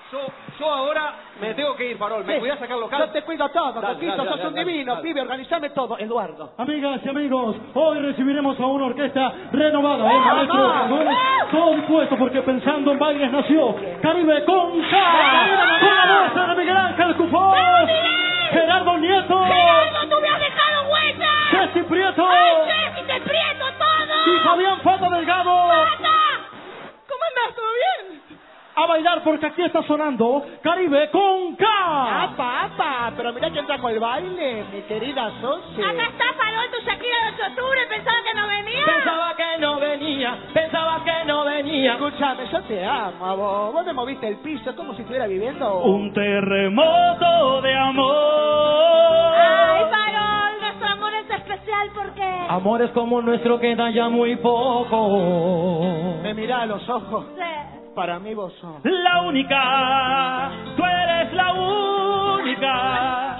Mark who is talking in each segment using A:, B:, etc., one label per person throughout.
A: Yo ahora me tengo que ir, Farol. ¿Me cuidás acá local?
B: Yo te cuido todo, Coquito, sos un divino, pibe, organizame todo. Eduardo.
C: Amigas y amigos, hoy recibiremos a una orquesta renovada, maestro. Todo dispuesto porque pensando en bailes nació Caribe con K. Con la voz de Miguel Ángel Cufós, Gerardo Nieto.
D: ¡Gerardo, tú me has dejado huella!
C: Ceci Prieto.
D: ¡Ay, Ceci, te prieto todo!
C: Y Fabián Fata Delgado.
D: ¡Fata! ¿Cómo andás? ¿Todo bien?
C: A bailar porque aquí está sonando Caribe con K.
B: ¡Apa! Pero mirá quién trajo el baile, mi querida Soce.
D: Acá está Farol, tu Shakira de 8 de octubre. ¿Pensaba que no venía?
B: Pensaba que no venía. Escúchame, yo te amo a vos. Vos me moviste el piso como si estuviera viviendo
C: Un terremoto de amor.
D: Ay, Farol, nuestro amor es especial porque...
C: Amores como el nuestro queda ya muy poco.
B: Me mirá a los ojos.
D: Sí.
B: Para mí vos sos
C: La única, tú eres la única.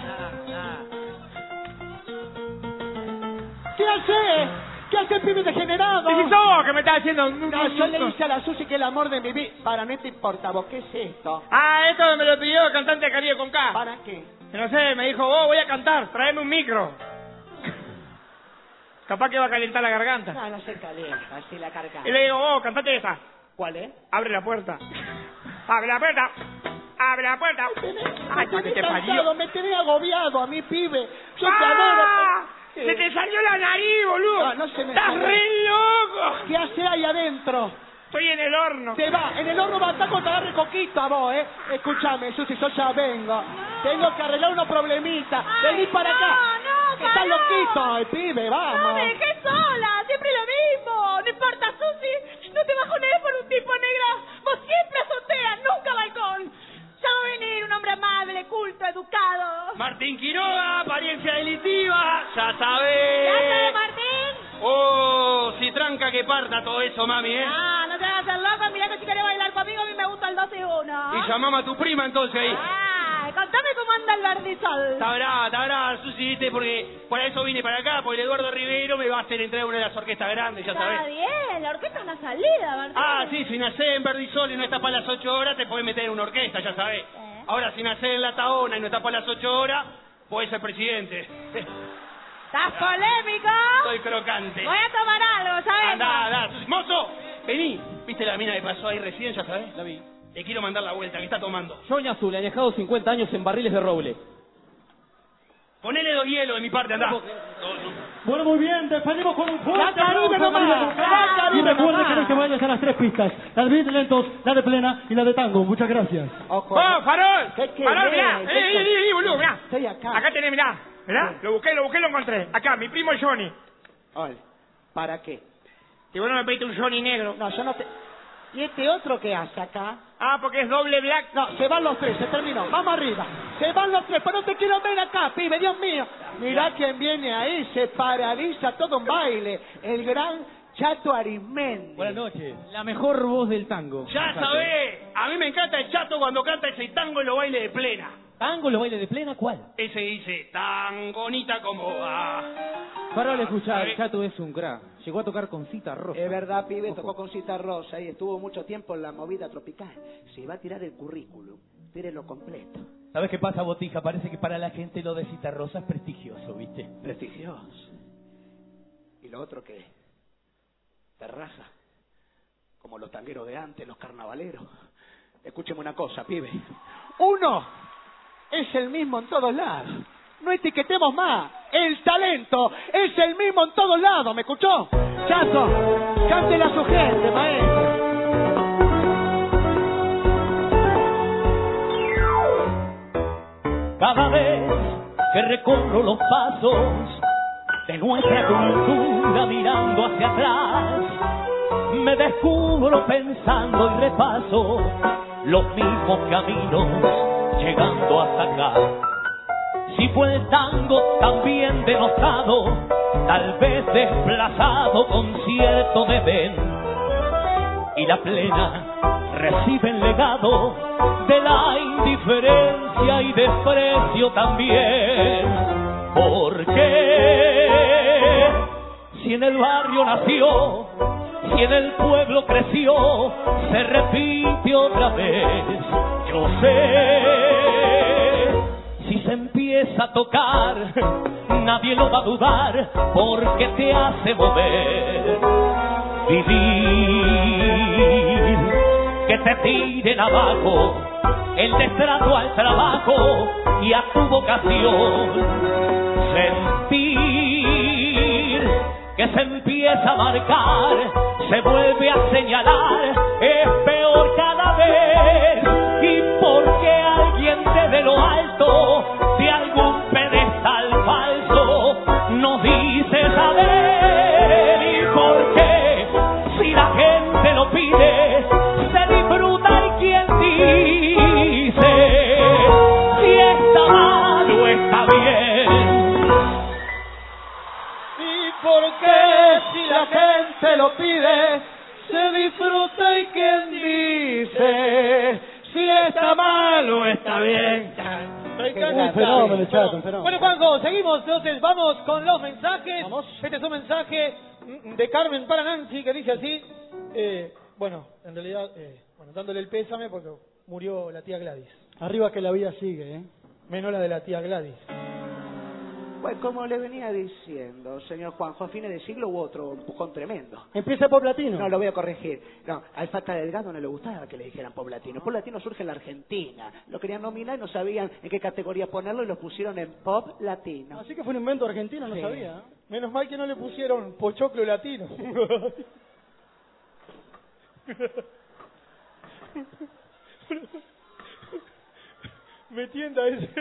B: ¿Qué hace? ¿Qué hace el pibe degenerado?
A: ¿Y vos que me estás haciendo
B: No, yo le hice a la Susi que el amor de mi vida. Para, no te importa vos, ¿qué es esto?
A: Ah, esto me lo pidió el cantante de Caribe con K.
B: ¿Para qué?
A: Que no sé, me dijo, vos voy a cantar, tráeme un micro. Capaz que va a calentar la garganta.
B: No se calienta, así la carga.
A: Y le digo, vos, cantate esa.
B: ¿Cuál es?
A: Abre la puerta. Abre la puerta. Abre la puerta. Ay,
B: Me
A: te
B: tenés
A: parió.
B: cansado, me tenés agobiado a mi pibe. Yo te
A: ¡Ah!
B: adoro.
A: Se te salió la nariz, boludo.
B: No, no se me
A: ¡Estás
B: salió.
A: re loco!
B: ¿Qué hace ahí adentro?
A: Estoy en el horno.
B: Te va, en el horno va a estar cuando te agarre Coquito a vos, Escúchame, Susi, yo ya vengo. Tengo que arreglar unos problemitas. Vení para acá.
D: No,
B: Está
D: Farol.
B: loquito el pibe, vamos.
D: No me dejé sola, siempre lo mismo. No importa, Susi, no te bajonees por un tipo negro. Vos siempre azotea, nunca balcón. Ya va a venir un hombre amable, culto, educado.
A: Martín Quiroga, apariencia delictiva. Ya
D: ¿Ya
A: sabés.
D: sabe, Martín?
A: Oh, si tranca que parta todo eso, mami,
D: Ah, no te hagas el loco, mirá que si querés bailar conmigo, a mí me gusta el 2 y 1.
A: Y llamamos a tu prima entonces ahí.
D: Ah, contame cómo anda el verdisol.
A: Está brava, Susi, ¿viste? Porque por eso vine para acá, porque el Eduardo Rivero me va a hacer entrar a una de las orquestas grandes, ya
D: Está
A: sabés.
D: bien, la orquesta es una salida, Martín.
A: Ah, sí, si nacés en Verdisol y no estás para las 8 horas, te podés meter en una orquesta, ya sabés. Ahora, si nacés en La Taona y no estás para las 8 horas, podés ser presidente.
D: ¿Estás polémico?
A: Soy crocante.
D: Voy a tomar algo, ¿sabes?
A: Andá, mozo, vení. ¿Viste la mina que pasó ahí recién, ya sabés? La vi. Le quiero mandar la vuelta, que está tomando.
E: Soña Azul, ha dejado 50 años en barriles de roble.
A: Ponele 2 hielos de mi parte, andá.
C: Bueno, muy bien, despedimos con un fuerte
B: La Caribe
C: aplauso a
B: nomás,
C: Caribe con K.
B: la Caribe
C: Y recuerden
B: nomás.
C: que en este baile están las 3 pistas: la de beat lentos, la de plena y la de tango. Muchas gracias.
B: Ojo.
A: ¡Oh, Farol!
B: ¿Qué
A: ¡Farol,
B: querés?
A: mirá! ¡Vení, boludo, mirá!
B: Estoy acá.
A: Acá tenés, mirá. ¿Mirá? Lo busqué, lo encontré. Acá, mi primo Johnny.
B: Ole, ¿para qué?
A: Y bueno, me pediste un Johnny negro.
B: No, yo no te... ¿Y este otro qué hace acá?
A: Ah, porque es doble black.
B: No, se van los tres, se terminó. Vamos arriba. Se van los tres, pero no te quiero ver acá, pibe, Dios mío. Mirá quién viene ahí, se paraliza todo un baile. El gran Chato Arismendi.
E: Buenas noches. La mejor voz del tango.
A: Ya sabés, a mí me encanta el Chato cuando canta ese tango en los bailes de plena.
E: ¿Tango, los bailes de plena? ¿Cuál?
A: Ese dice, tan bonita como va.
E: Farol, escuchar,
A: ¿Sabe?
E: Chato es un crack. Llegó a tocar con Cita Rosa.
B: Es verdad, pibe, tocó con Cita Rosa y estuvo mucho tiempo en la movida tropical. Si va a tirar el currículum, tírelo completo.
E: ¿Sabes qué pasa, Botija? Parece que para la gente lo de Cita Rosa es prestigioso, ¿viste?
B: Prestigioso. ¿Y lo otro qué? Te raja. Como los tangueros de antes, los carnavaleros. Escúcheme una cosa, pibe. Uno es el mismo en todos lados. No etiquetemos más. El talento es el mismo en todos lados. ¿Me escuchó? Chato, cántela a su gente, maestro.
C: Cada vez que recorro los pasos de nuestra cultura mirando hacia atrás, me descubro pensando y repaso los mismos caminos llegando hasta acá. Si fue el tango también denostado, tal vez desplazado con cierto desdén, y la plena recibe el legado de la indiferencia y desprecio también. Porque si en el barrio nació,
E: Si en el pueblo creció, se repite otra vez. Yo sé, si se empieza a tocar, nadie lo va a dudar, porque te hace mover. Vivir, que te tiren abajo, el destrato al trabajo y a tu vocación. Sentir que se empieza a marcar, se vuelve a señalar, es peor cada vez. Y porque alguien desde lo alto de algún pedestal falso nos dice saber. Y porque si la gente lo pide, se disfruta. Y quien dice si está mal o está bien.
C: Y porque si la gente lo pide, se disfruta. Y quien dice si está mal o está bien.
F: Un fenómeno, chato, un fenómeno.
C: Bueno, Juanjo, seguimos, entonces vamos con los mensajes. Vamos. Este es un mensaje de Carmen para Nancy que dice así. Bueno, en realidad, dándole el pésame porque murió la tía Gladys.
F: Arriba que la vida sigue, ¿eh?
C: Menos la de la tía Gladys.
B: Pues como le venía diciendo, señor Juanjo, a fines de siglo hubo otro empujón tremendo.
F: Empieza Pop Latino.
B: No, lo voy a corregir. No, al Fata Delgado no le gustaba que le dijeran Pop Latino. Pop Latino surge en la Argentina. Lo querían nominar y no sabían en qué categoría ponerlo y lo pusieron en Pop Latino.
F: Así que fue un invento argentino, no
B: Sí.
F: sabía. ¿eh?
C: Menos mal que no le pusieron pochoclo latino. Me tienda ese.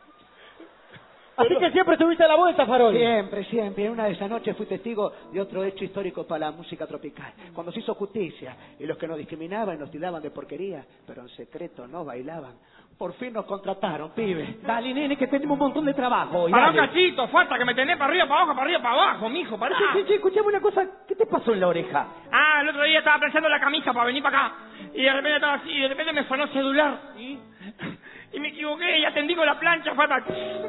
F: Así que siempre estuviste a la vuelta, Farol.
B: Siempre, siempre. En una de esas noches fui testigo de otro hecho histórico para la música tropical. Cuando se hizo justicia y los que nos discriminaban y nos tildaban de porquería, pero en secreto no bailaban. Por fin nos contrataron, pibe.
E: Dale, nene, que tenemos un montón de trabajo. Y
A: Pará,
E: dale.
A: cachito, falta que me tenés para arriba, para arriba, para abajo, mijo, pará.
E: Che, escuchame una cosa. ¿Qué te pasó en la oreja?
A: Ah, el otro día estaba pensando la camisa para venir para acá. Y de repente estaba así, y de repente me sonó celular. Y me equivoqué y atendí con la plancha, falta.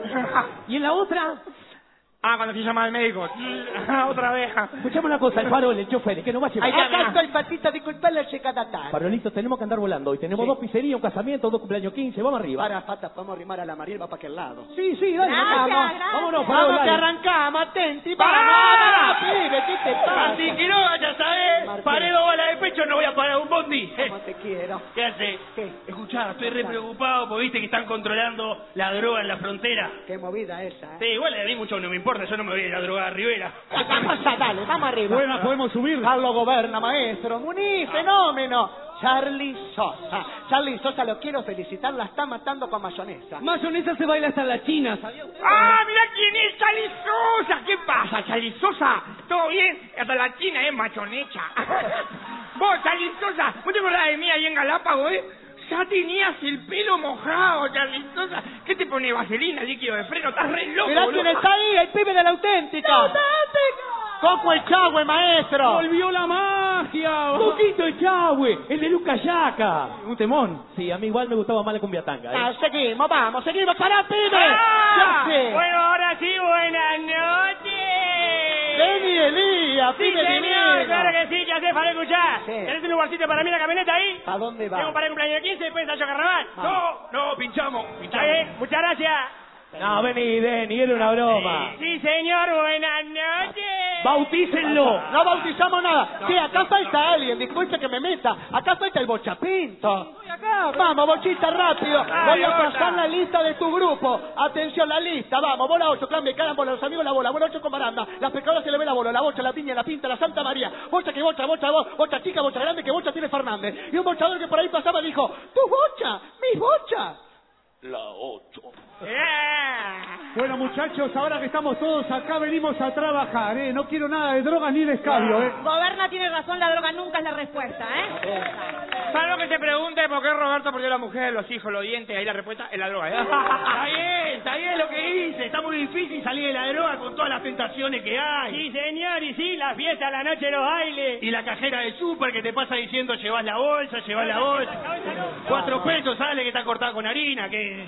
E: ¿Y en la otra?
A: Ah, cuando fui a llamar al médico. Otra vez.
E: Escuchame una cosa, el Farol, el chofer, que nos va a llevar.
B: Acá estoy, Patita, disculpa la llegada tarde.
E: Farolito, tenemos que andar volando hoy. Tenemos
B: Sí.
E: 2 pizzerías, un casamiento, 2 cumpleaños 15. Vamos arriba.
B: Para, Pata, podemos arrimar a la Mariel, va para aquel lado.
E: Sí, dale.
D: Gracias,
E: vamos.
D: gracias.
E: Vámonos, Farol,
B: Vamos que
E: dale.
B: arrancamos, atenti,
A: ¡Pará!
B: vamos, pibe, ¿qué te pasa?
A: Así que no, ya sabes,
B: Martín.
A: paré 2 balas de pecho, no voy a parar un bondi.
B: ¿Cómo te quiero?
A: ¿Qué hace?
B: ¿Qué?
A: Escuchá, estoy re preocupado porque viste que están controlando la droga en la frontera.
B: Qué movida esa,
A: Sí, igual a mí mucho no me importa, yo no me voy a ir a drogar a Rivera.
B: Pasa, dale, vamos arriba.
F: Buena, podemos subir.
B: Carlos Goberna, maestro. Muniz, fenómeno. Charlie Sosa. Charlie Sosa, lo quiero felicitar, la está matando con mayonesa.
F: Mayonesa se baila hasta la China.
A: ¡Ah, mira quién es Charlie Sosa! ¿Qué pasa, Charlie Sosa? ¿Todo bien? Hasta la china es machonecha. Vos, Charlie Sosa, ¿vos te acordás de mí ahí en Galápagos, Ya tenías el pelo mojado, Charlie Sosa. ¿Qué te pone vaselina, líquido de freno? Estás re loco,
B: Mirá
A: boludo.
B: quién está ahí, el pibe de la auténtica. Coco el Chagüe, maestro.
F: Volvió la magia.
E: Poquito Echagüe, el de Lucas Yaca. Un temón. Sí, a mí igual me gustaba más la cumbia tanga.
B: Ah, seguimos, vamos, seguimos. ¡Pará, pibe!
A: ¡Ah!
B: ¡Ya sé!
A: Bueno, ahora sí, buenas noches.
B: Vení, Elías,
A: Sí,
B: pibe
A: señor,
B: divino.
A: claro que sí, ya sé, para escuchar.
B: Sí.
A: ¿Tenés un lugarcito para mí en la camioneta ahí?
B: ¿A dónde va?
A: Tengo para el cumpleaños 15 y después ensayo carnaval.
B: Vamos.
A: No, pinchamos. ¿Está bien? Muchas gracias.
E: No, vení, Denny, era una broma.
A: Sí, señor, buenas noches.
E: Bautícenlo.
B: No bautizamos nada. Sí, acá falta alguien, disculpe que me meta. Acá falta el Bochapinto. Vamos, Bochita, rápido. Voy a pasar la lista de tu grupo. Atención, la lista. Vamos, bola 8, clan Becada, bola, los amigos la bola 8 con baranda. Las pescadoras se le ve la bola, la bocha, la piña, la pinta, la Santa María. Bocha que bocha, bocha chica, bocha grande, que bocha tiene Fernández. Y un bochador que por ahí pasaba dijo, tu bocha, mi bocha.
E: La 8.
F: Bueno, muchachos, ahora que estamos todos acá, venimos a trabajar, ¿eh? No quiero nada de drogas ni de escabio, ¿eh?
D: Goberna tiene razón, la droga nunca es la respuesta,
A: Salvo que se pregunte por qué Roberto perdió la mujer, los hijos, los dientes, ahí la respuesta es la droga. Está bien lo que dice, está muy difícil salir de la droga con todas las tentaciones que hay. Sí, señor, y sí, la fiesta, la noche, los bailes. Y la cajera de súper que te pasa diciendo llevas la bolsa, 4 pesos sale que está cortada con harina, que...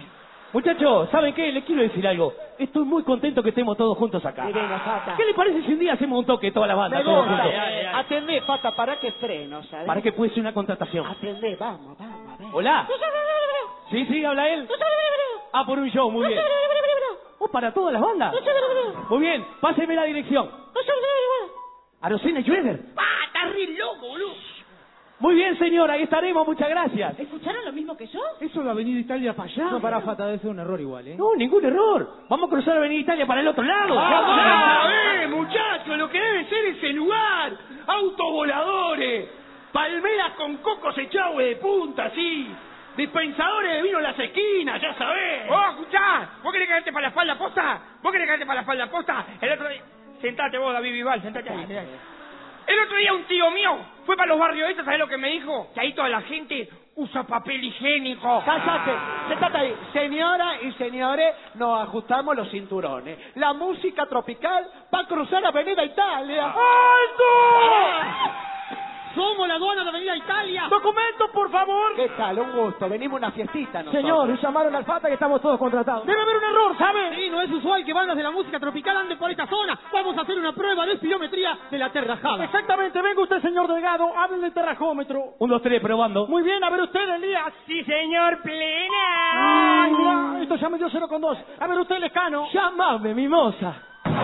E: Muchachos, ¿saben qué? Les quiero decir algo. Estoy muy contento que estemos todos juntos acá. ¿Qué le parece si un día hacemos un toque toda la banda?
B: Me
E: todos
B: gusta.
E: juntos?
B: Atendé, Fata, ¿para qué freno, sabes?
E: ¿Para qué puede ser una contratación?
B: Atendé, vamos, a ver.
E: Hola. Sí, habla él. Ah, por un show, muy bien. ¿O para todas las bandas? Muy bien, páseme la dirección. Arocena Schroeder.
A: ¡Ah, estás re loco, boludo!
E: Muy bien, señora, ahí estaremos, muchas gracias.
D: ¿Escucharon lo mismo que yo?
F: ¿Eso es la Avenida Italia para allá?
C: No, para Fata, debe ser un error igual, ¿eh?
E: No, ningún error. Vamos a cruzar Avenida Italia para el otro lado.
A: Muchachos, lo que debe ser ese lugar. Autos voladores, palmeras con cocos echados de punta, así. Dispensadores de vino en las esquinas, ya sabés. ¡Oh, escuchá! ¿Vos querés caerte para la espalda posta? El otro día... Sentate vos, David Vival, sentate ahí. El otro día un tío mío fue para los barrios estos, ¿sabés lo que me dijo? Que ahí toda la gente usa papel higiénico.
B: Cállate, sentate ahí. Señoras y señores, nos ajustamos los cinturones. La música tropical va a cruzar Avenida Italia.
A: ¡Alto!
C: ¡Somos la aduana de Avenida Italia!
A: ¡Documentos, por favor!
B: ¿Qué tal? Un gusto. Venimos a una fiestita nosotros.
C: Señor, llamaron al Fata que estamos todos contratados.
A: Debe haber un error, ¿sabe?
C: Sí, no es usual que bandas de la música tropical anden por esta zona. Vamos a hacer una prueba de espirometría de la terrajada.
A: Exactamente, venga usted, señor Delgado, hable del terrajómetro.
E: 1, 2, 3, probando.
A: Muy bien, a ver usted, Elías. Sí, señor, plena.
C: Ay, mira, esto ya me dio 0,2.
A: A ver usted, Lescano.
E: Llámame, mimosa.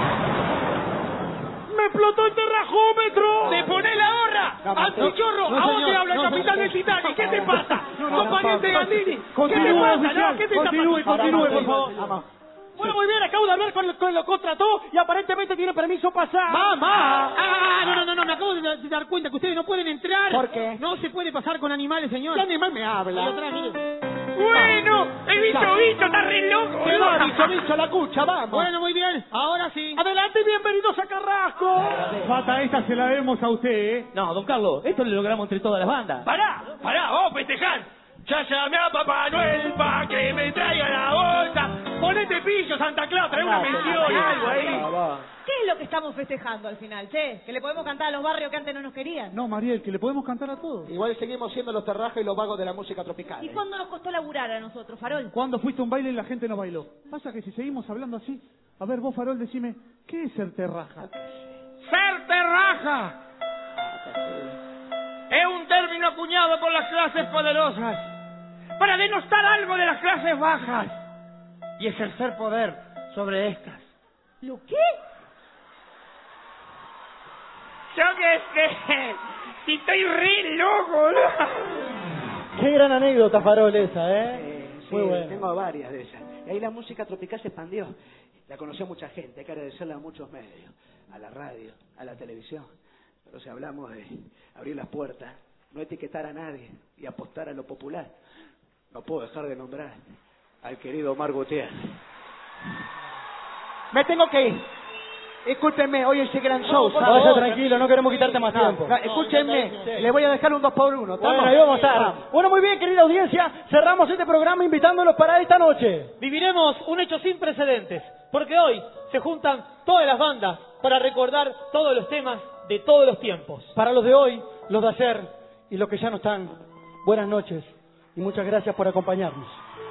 A: ¡Me explotó el terrajómetro! ¡Te pone la gorra! ¡Antichorro!
C: no,
A: ¿A vos
C: señor,
A: te habla el
C: no,
A: capitán
C: señor.
A: del Titanic? ¿Qué te pasa? ¿Sos pariente de Gandini? ¿Qué te
C: Continúe,
A: pasa?
C: oficial.
A: ¿No? ¿Qué te está
C: Continúe, por favor.
B: Vamos.
A: Bueno, muy bien, acabo de hablar con lo contrató y aparentemente tiene permiso pasar.
C: ¡Mamá! No, me acabo de dar cuenta que ustedes no pueden entrar.
B: ¿Por qué?
C: No se puede pasar con animales, señor.
B: ¿Qué animal me habla?
C: Ahí atrás, mire.
A: Bueno, el bicho, está re loco.
B: ¿Qué va, bicho, la cucha? Vamos.
C: Bueno, muy bien. Ahora sí.
A: Adelante, bienvenidos a Carrasco.
F: Fata, esta se la debemos a usted, ¿eh?
E: No, don Carlos, esto lo logramos entre todas las bandas.
A: Pará, vamos a festejar. Ya llamé a Papá Noel pa' que me traiga la bolsa. Ponete pillo, Santa Claus, trae una mención, algo ahí.
D: ¿Qué es lo que estamos festejando al final, che? ¿Que le podemos cantar a los barrios que antes no nos querían?
F: No, Mariel, que le podemos cantar a todos.
B: Igual seguimos siendo los terrajos y los vagos de la música tropical.
D: ¿Y cuándo nos costó laburar a nosotros, Farol?
F: Cuando fuiste a un baile y la gente no bailó. Pasa que si seguimos hablando así... A ver, vos, Farol, decime, ¿qué es ser terraja?
A: ¡Ser terraja! Es un término acuñado por las clases poderosas para denostar algo de las clases bajas y ejercer poder sobre estas.
D: ¿Lo qué?
A: Yo qué sé, si estoy re loco, ¿no?
C: Qué gran anécdota, Farol, esa, ¿eh?
B: Sí,
C: Muy bueno.
B: tengo varias de esas. Y ahí la música tropical se expandió. La conoció mucha gente, hay que agradecerle a muchos medios, a la radio, a la televisión. Pero si hablamos de abrir las puertas, no etiquetar a nadie y apostar a lo popular, no puedo dejar de nombrar al querido Omar Gutiérrez. Me tengo que ir. Escúchenme, hoy ese gran show.
C: Vaya tranquilo, no queremos quitarte más tiempo.
B: Escúchenme, le voy a dejar un 2x1.
C: Bueno, ahí vamos a estar. Bueno, muy bien, querida audiencia, cerramos este programa invitándolos para esta noche. Viviremos un hecho sin precedentes, porque hoy se juntan todas las bandas para recordar todos los temas de todos los tiempos. Para los de hoy, los de ayer y los que ya no están, buenas noches y muchas gracias por acompañarnos.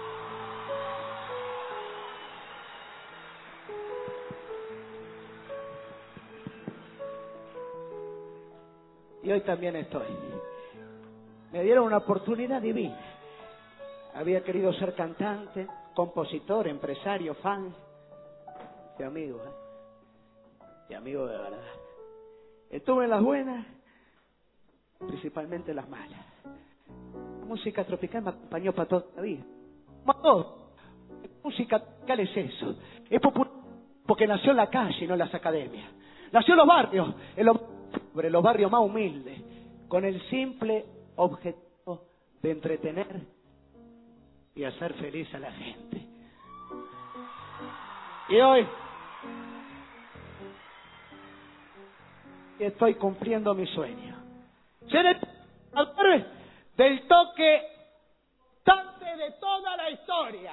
B: Y hoy también estoy. Me dieron una oportunidad divina. Había querido ser cantante, compositor, empresario, fan. Y amigo, Y amigo de verdad. Estuve en las buenas, principalmente en las malas. La música tropical me acompañó para toda la vida. Para todo. La música tropical es eso. Es popular porque nació en la calle y no en las academias. Nació en los barrios, sobre los barrios más humildes, con el simple objetivo de entretener y hacer feliz a la gente. Y hoy estoy cumpliendo mi sueño. Ser el del toque tante de toda la historia.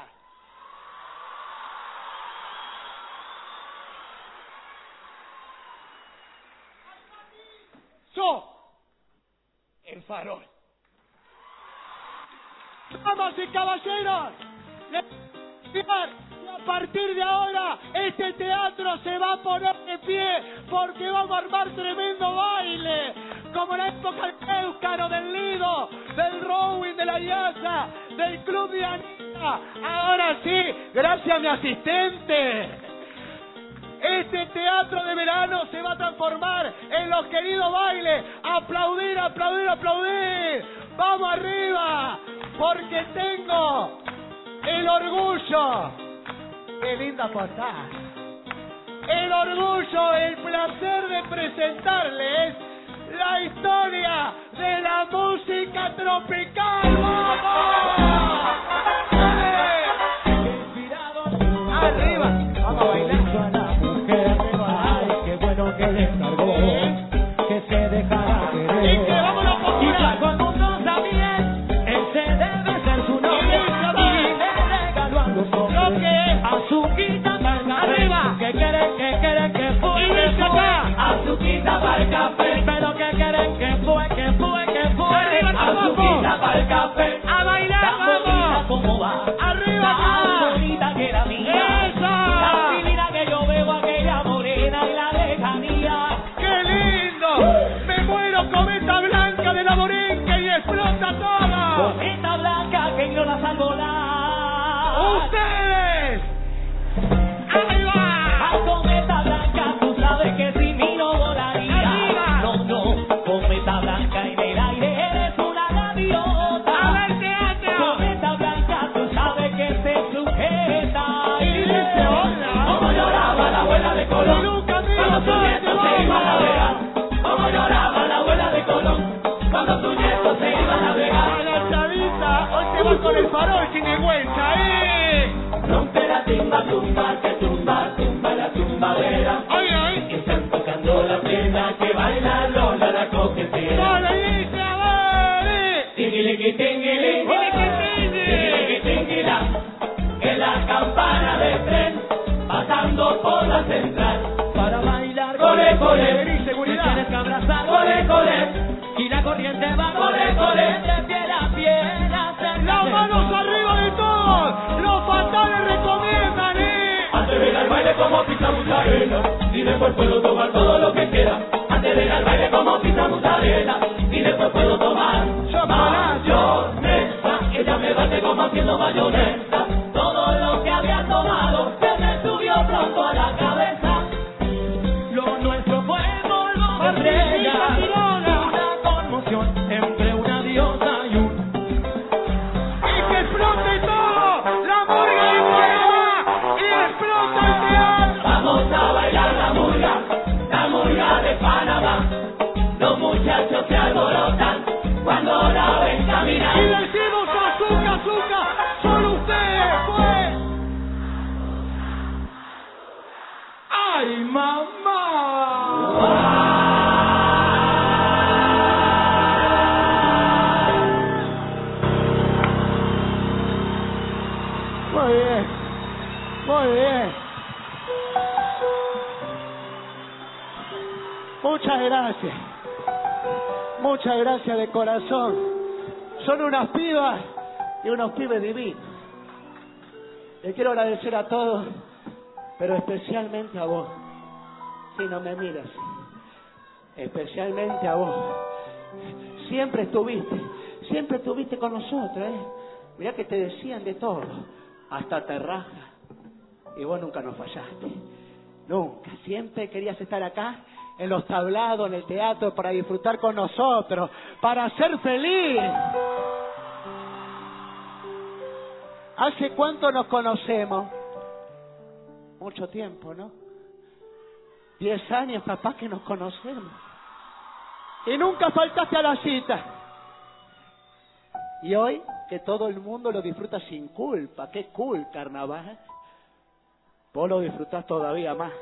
B: Yo, el Farol. Damas y caballeros,
G: anunciar que a partir de ahora este teatro se va a poner de pie porque vamos a armar tremendo baile. Como en la época del Éuscaro, del Lido, del Rowing, de la Yasa, del Club de Anita. Ahora sí, gracias a mi asistente. Este teatro de verano se va a transformar en los queridos bailes. Aplaudir, aplaudir, aplaudir. Vamos arriba, porque tengo el orgullo. Qué linda portada. El orgullo, el placer de presentarles la historia de la música tropical. ¡Vamos! Arriba, vamos a bailar.
E: Ay, qué bueno que descargó, que se dejará querer.
G: Y que vamos a
E: Y ya cuando no sabía, ese debe ser su nombre. Y le regaló a los hombres azuquita para el café.
G: Arriba.
E: ¿Qué quieren que fue?
G: Y dice acá.
E: Azuquita para el café. Pero ¿qué quieren que fue?
G: Arriba,
E: azuquita para el café.
G: A bailar,
E: Tan bonita
G: vamos.
E: como va.
G: Arriba,
E: Tan bonita que la mía.
G: ¡Eso!
E: Tan divina que yo veo aquella morena y la lejanía.
G: ¡Qué lindo! Me muero cometa blanca de la morenca y explota todo.
E: Cometa blanca que no la salvo nada.
G: ¡Ustedes! ¡Ahí va!
E: A cometa blanca, tú sabes que sin mí no volaría.
G: Arriba.
E: No, cometa blanca en el aire eres una gaviota.
G: ¡A ver teatro!
E: Cometa blanca, tú sabes que se sujeta.
G: Y dice hola.
E: Como lloraba la abuela de Colón.
G: Y nunca me
E: Cuando
G: lo
E: su nieto se iba a navegar. Como lloraba la abuela de Colón. Cuando su nieto se iba a navegar.
G: A la chavita, hoy te vas con el farol sin vergüenza,
E: Rompe la timba, tumba, que tumba, tumba la tumbadera.
G: ¡Ay, ay!
E: Que están tocando la pena, que baila Lola la coquetera.
G: ¡Dale, dice, a ver!
E: Tinguiliqui, tinguili, tinguiliqui, tinguila. Que la campana del tren, pasando por la central. Para bailar, cole, cole.
G: Vení, seguridad.
E: Me tienes que abrazar, cole, cole. Y la corriente va, cole, cole. De piel a piel,
G: ¡Las manos arriba de todos! ¡Los fatales recomiendan,
E: Antes de ir al baile como pizza mozzarella, y después puedo tomar todo lo que quiera. Antes de ir al baile como pizza mozzarella, y después puedo tomar mayonesa. Ella me bate como haciendo mayonesa. Todo lo que había tomado se me subió pronto a la cabeza. Lo nuestro fue polvo de estrella, una conmoción entre una diosa y un...
G: ¡Y que explote todo! ¡La murga de Panamá! ¡Y explota el teatro!
E: Vamos a bailar la murga de Panamá. Los muchachos se alborotan cuando la ven caminar.
G: ¡Y decimos azúcar, azúcar! ¡Solo ustedes, pues! ¡Ay, mamá! Muy bien, muy bien. Muchas gracias de corazón. Son unas pibas y unos pibes divinos. Les quiero agradecer a todos, pero especialmente a vos. Si no me miras, especialmente a vos. Siempre estuviste con nosotros, Mirá que te decían de todo, hasta te raja. Y vos nunca nos fallaste. Nunca. Siempre querías estar acá, en los tablados, en el teatro, para disfrutar con nosotros, para ser feliz. ¿Hace cuánto nos conocemos? Mucho tiempo, ¿no? 10 años capaz que nos conocemos. Y nunca faltaste a la cita. Y hoy, que todo el mundo lo disfruta sin culpa. ¡Qué cool, carnaval! Vos lo disfrutás todavía más.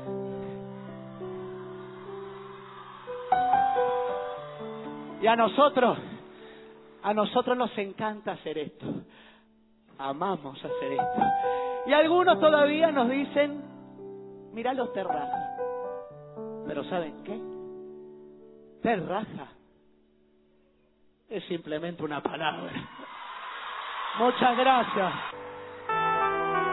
G: Y a nosotros nos encanta hacer esto. Amamos hacer esto. Y algunos todavía nos dicen, mirá los terrazas. Pero ¿saben qué? Terraza es simplemente una palabra. Muchas gracias.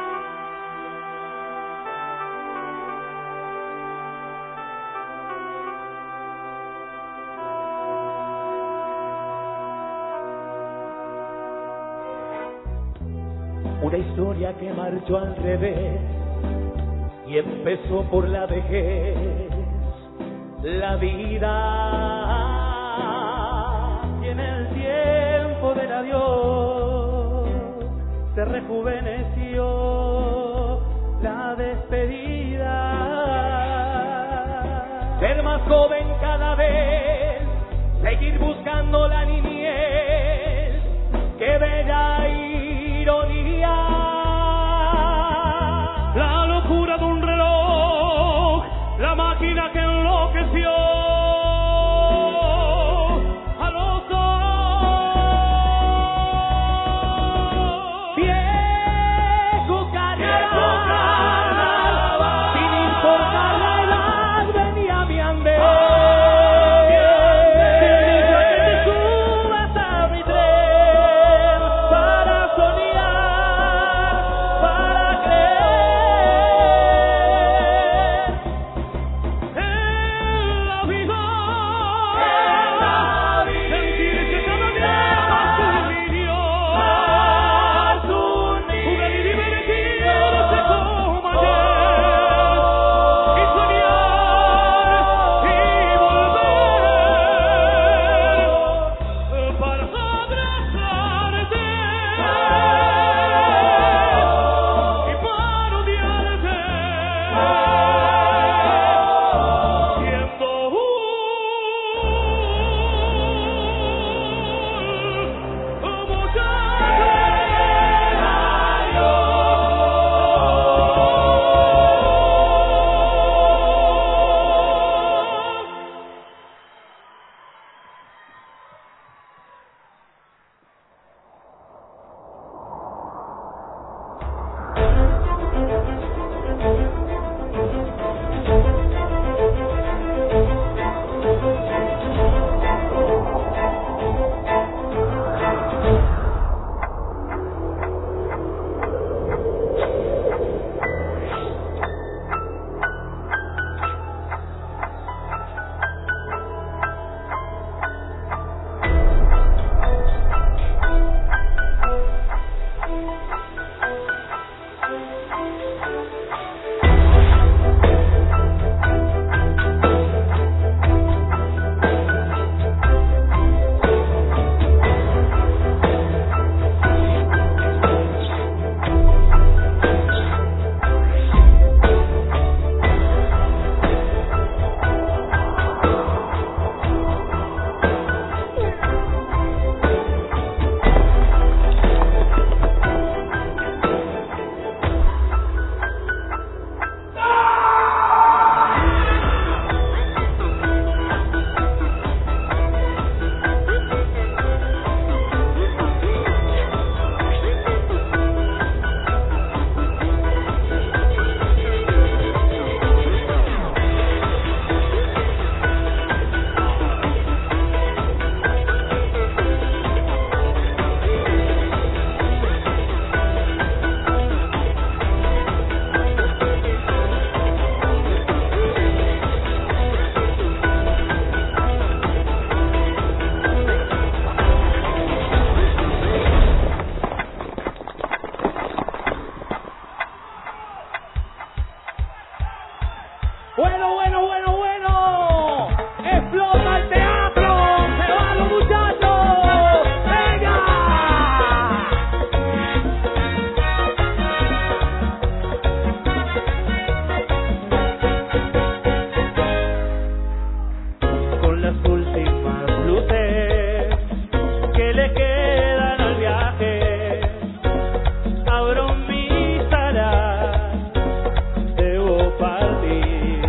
E: una historia que marchó al revés y empezó por la vejez. La vida tiene el tiempo del adiós, se rejuveneció la despedida. Ser más joven cada vez, seguir buscando la niñez, qué bella ironía.
C: La locura de un reloj, la máquina que enloqueció a los dos.
E: Viejo carnaval, sin importar la edad, venía mi andén. Te digo que te subas a mi tren para soñar, para creer
C: En la vida, sentir que cada día más un niño, jugar y divertirse como ayer, y soñar y volver para abrazarte y para odiarte, siendo
E: bueno, explota el teatro, se van los muchachos, venga. Con las últimas luces que le quedan al viaje, abro mis alas, debo partir.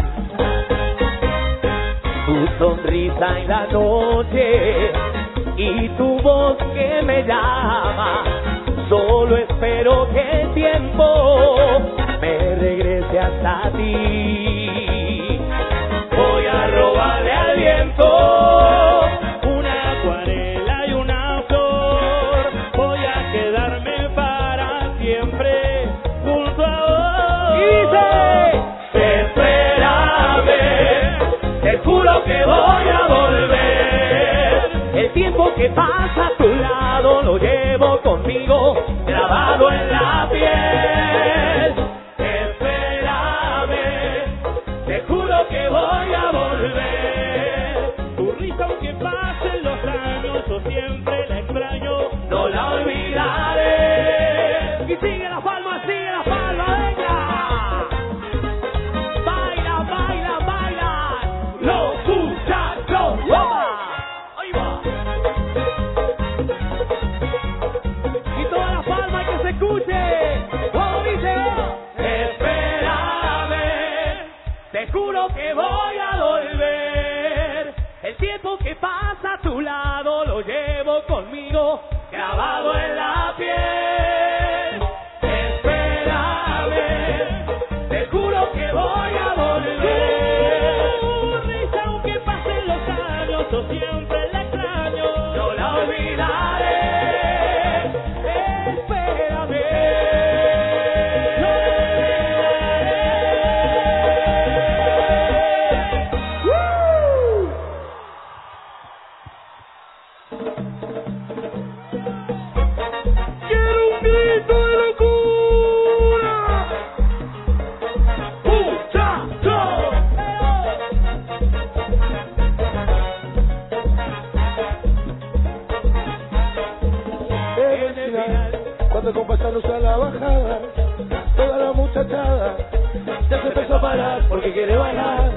E: Tu sonrisa en la noche y tu voz que me llama, solo espero que el tiempo me regrese hasta ti. Voy a robarle al viento una acuarela y una flor, voy a quedarme para siempre junto a vos. Y dice, espérame, te juro que voy a volver. El tiempo que pasa a tu lado lo llevo conmigo, grabado en no la olvidaré. Y sigue la palma, venga. Baila, baila, baila, los muchachos. Ahí va. Y toda la palma que se escuche. Como dice, espérame, te juro que voy a volver. El tiempo que pasa a tu lado lo llevo conmigo, grabado en la piel. Espérame, te juro que voy a volver. Risa, aunque pasen los años, yo siempre la extraño, no la olvidaré. Espérame, no la ¡quiero un grito de locura! ¡Muchachos!
H: En el final, cuando compasamos a la bajada, toda la muchachada ya se empezó a parar porque quiere bailar.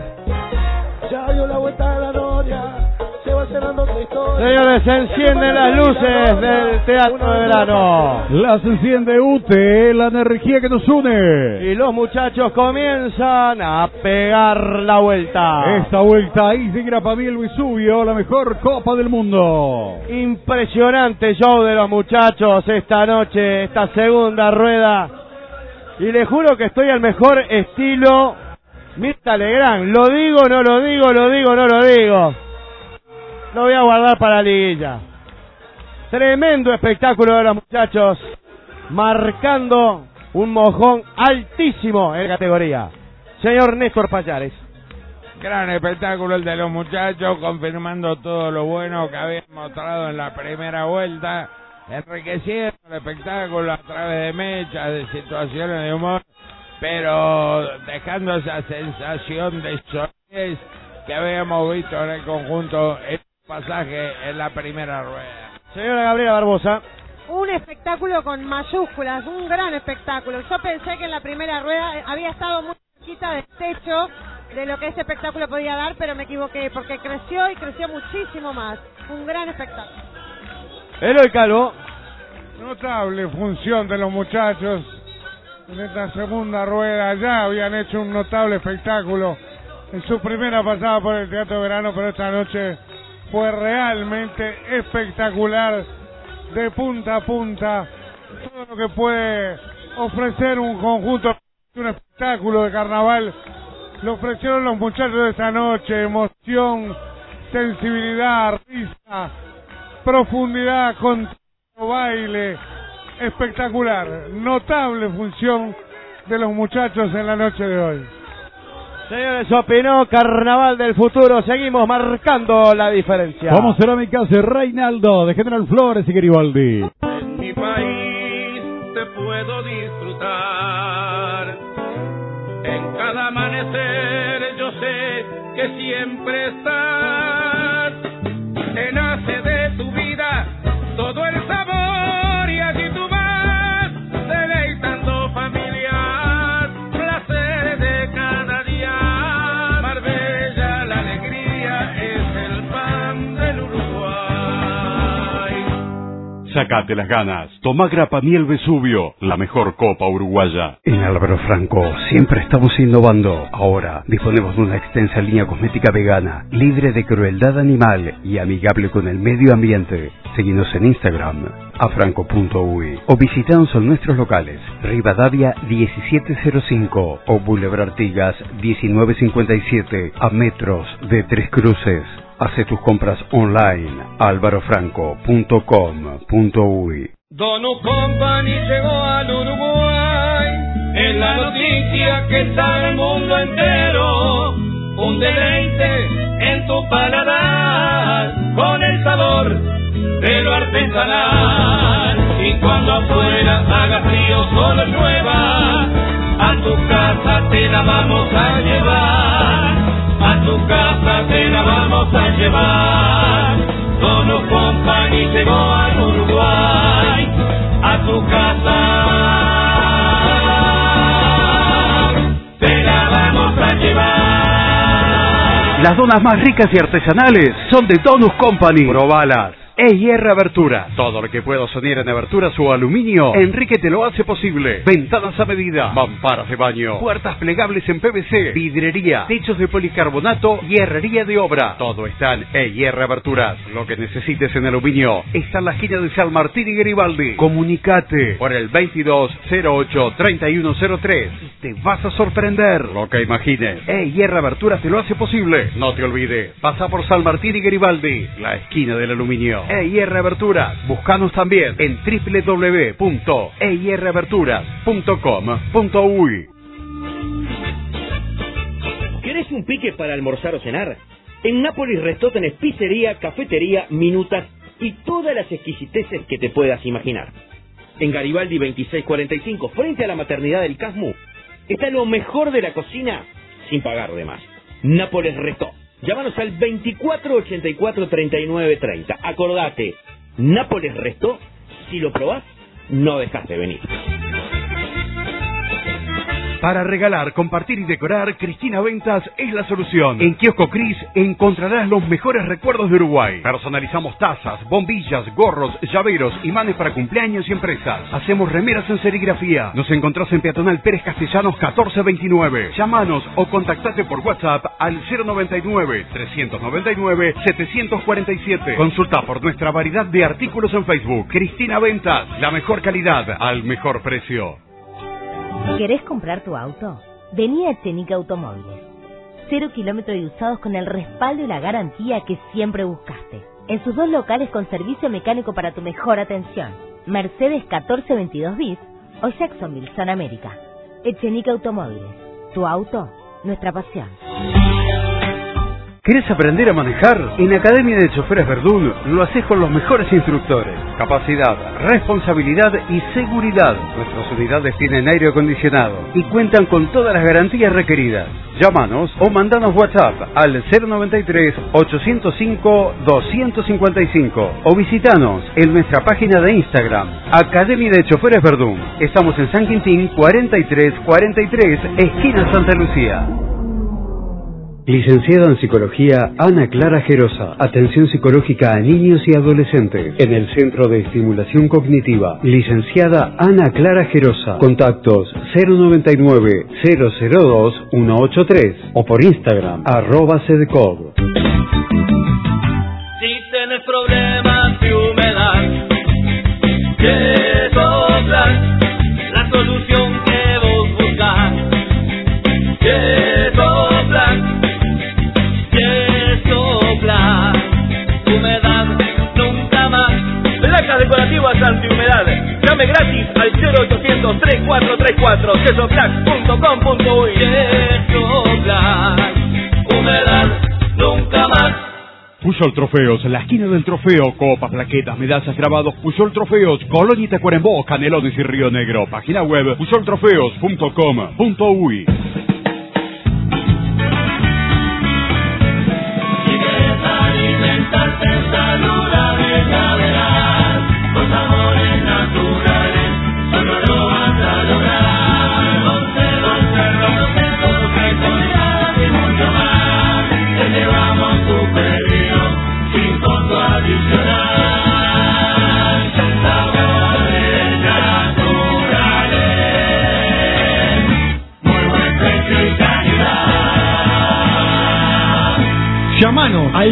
H: Ya dio la vuelta a la noria, se va cerrando otra historia.
C: Señores, se encienden las luces del Teatro de Verano. Las enciende UTE, la energía que nos une. Y los muchachos comienzan a pegar la vuelta. Esta vuelta ahí se grapa Miel Vesubio, la mejor copa del mundo. Impresionante show de los muchachos esta noche, esta segunda rueda. Y les juro que estoy al mejor estilo Mirta Legrand. Lo digo, no lo digo, lo digo, no lo digo. Lo voy a guardar para la liguilla. Tremendo espectáculo de los muchachos, marcando un mojón altísimo en categoría. Señor Néstor Payares.
A: Gran espectáculo el de los muchachos, confirmando todo lo bueno que habían mostrado en la primera vuelta, enriqueciendo el espectáculo a través de mechas, de situaciones de humor, pero dejando esa sensación de solidez que habíamos visto en el conjunto en el pasaje en la primera rueda.
C: Señora Gabriela Barbosa.
D: Un espectáculo con mayúsculas, un gran espectáculo. Yo pensé que en la primera rueda había estado muy cerquita del techo de lo que ese espectáculo podía dar, pero me equivoqué, porque creció y creció muchísimo más. Un gran espectáculo.
C: Eloy Calvo.
I: Notable función de los muchachos en esta segunda rueda. Ya habían hecho un notable espectáculo en su primera pasada por el Teatro de Verano, pero esta noche fue realmente espectacular, de punta a punta. Todo lo que puede ofrecer un conjunto, un espectáculo de carnaval, lo ofrecieron los muchachos de esta noche. Emoción, sensibilidad, risa, profundidad, continuo baile, espectacular. Notable función de los muchachos en la noche de hoy.
C: Señores, opinó Carnaval del Futuro. Seguimos marcando la diferencia. Como cerámicas de Reinaldo, de General Flores y Garibaldi.
E: En mi país te puedo disfrutar. En cada amanecer yo sé que siempre estás. Te nace de tu vida todo el sabor y allí tú vas deleitando familias, placeres de cada día. Marbella, la alegría es el pan del Uruguay.
J: Sacate las ganas, toma grapa Miel Vesubio, la mejor copa uruguaya.
K: En Álvaro Franco siempre estamos innovando. Ahora disponemos de una extensa línea cosmética vegana, libre de crueldad animal y amigable con el medio ambiente. Seguinos en Instagram, afranco.uy, o visitanos en nuestros locales, Rivadavia 1705 o Boulevard Artigas 1957, a metros de Tres Cruces. Hace tus compras online, alvarofranco.com.uy.
E: Donuts Company llegó al Uruguay, es la noticia que está en el mundo entero. Un deleite en tu paladar, con el sabor de lo artesanal. Y cuando afuera haga frío, solo llueva, a tu casa te la vamos a llevar. A tu casa te la vamos a llevar. Donuts Company llegó al Uruguay.
K: Las donas más ricas y artesanales son de Donus Company. Probalas. EIR Abertura. Todo lo que puedo soñar en aberturas o aluminio, Enrique te lo hace posible. Ventanas a medida, mamparas de baño, puertas plegables en PVC, vidrería, techos de policarbonato y herrería de obra. Todo está en EIR Aberturas. Lo que necesites en aluminio está en la esquina de San Martín y Garibaldi. Comunicate por el 2208-3103 y te vas a sorprender. Lo que imagines, EIR Aberturas te lo hace posible. No te olvides, pasa por San Martín y Garibaldi, la esquina del aluminio. EIR Aberturas. Búscanos también en www.eiraberturas.com.uy.
L: ¿Querés un pique para almorzar o cenar? En Nápoles Restó tenés pizzería, cafetería, minutas y todas las exquisiteces que te puedas imaginar. En Garibaldi 2645, frente a la maternidad del Casmu, está lo mejor de la cocina sin pagar de más. Nápoles Restó. Llámanos al 2484-3930. Acordate, Nápoles Restó, si lo probás, no dejas de venir.
K: Para regalar, compartir y decorar, Cristina Ventas es la solución. En Kiosco Cris encontrarás los mejores recuerdos de Uruguay. Personalizamos tazas, bombillas, gorros, llaveros, imanes para cumpleaños y empresas. Hacemos remeras en serigrafía. Nos encontrás en Peatonal Pérez Castellanos 1429. Llámanos o contactate por WhatsApp al 099-399-747. Consulta por nuestra variedad de artículos en Facebook. Cristina Ventas, la mejor calidad al mejor precio.
M: ¿Querés comprar tu auto? Vení a Echenique Automóviles. 0 kilómetros y usados con el respaldo y la garantía que siempre buscaste. En sus 2 locales con servicio mecánico para tu mejor atención. Mercedes 1422 bis o Jacksonville, Zona América. Echenique Automóviles. Tu auto, nuestra pasión.
K: ¿Querés aprender a manejar? En Academia de Choferes Verdún lo haces con los mejores instructores. Capacidad, responsabilidad y seguridad. Nuestras unidades tienen aire acondicionado y cuentan con todas las garantías requeridas. Llámanos o mandanos WhatsApp al 093-805-255 o visitanos en nuestra página de Instagram, Academia de Choferes Verdún. Estamos en San Quintín 4343, esquina Santa Lucía.
N: Licenciada en Psicología, Ana Clara Gerosa. Atención psicológica a niños y adolescentes. En el Centro de Estimulación Cognitiva. Licenciada Ana Clara Gerosa. Contactos 099-002-183 o por Instagram, @cedcod.
E: Si tienes problemas de humedad, que soplar, la solución que vos buscas, que soplar. Humedad nunca más. Placas decorativas antihumedad. Llame gratis al 0800-3434. quesoplax.com.uy. Quesoplax. Humedad nunca más.
J: Puyol Trofeos, la esquina del trofeo, copas, plaquetas, medallas, grabados. Puyol Trofeos, Colonia y Tacuarembó, Canelones y Río Negro. Página web puyoltrofeos.com.uy.
E: Saludable ya verás, con sabores naturales, solo lo vas a lograr. Conservas los secos, calidad y mucho más. Te llevamos tu pedido sin costo adicional. Sabores naturales, muy buen precio y calidad.
O: Llámanos al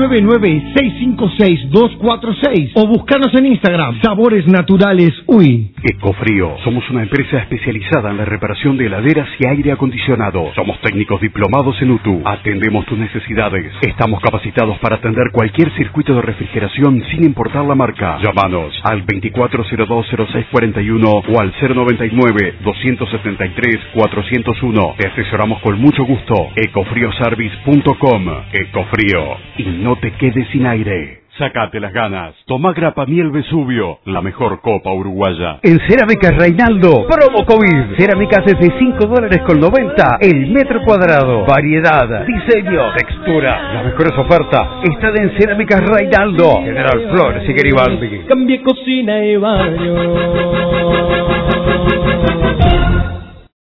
O: 099-656-246 o buscanos en Instagram, Sabores Naturales UI.
K: Ecofrío. Somos una empresa especializada en la reparación de heladeras y aire acondicionado. Somos técnicos diplomados en UTU. Atendemos tus necesidades. Estamos capacitados para atender cualquier circuito de refrigeración sin importar la marca. Llámanos al 2402-0641 o al 099-273-401. Te asesoramos con mucho gusto. Ecofrioservice.com. Ecofrío. Y no te quedes sin aire.
J: Sácate las ganas. Tomá Grapa Miel Vesubio, la mejor copa uruguaya.
K: En Cerámicas Reinaldo, promo COVID. Cerámicas desde $5.90 el metro cuadrado. Variedad, diseño, textura. Las mejores ofertas están en Cerámicas Reinaldo, General Flores y Garibaldi.
E: Cambie cocina y baño.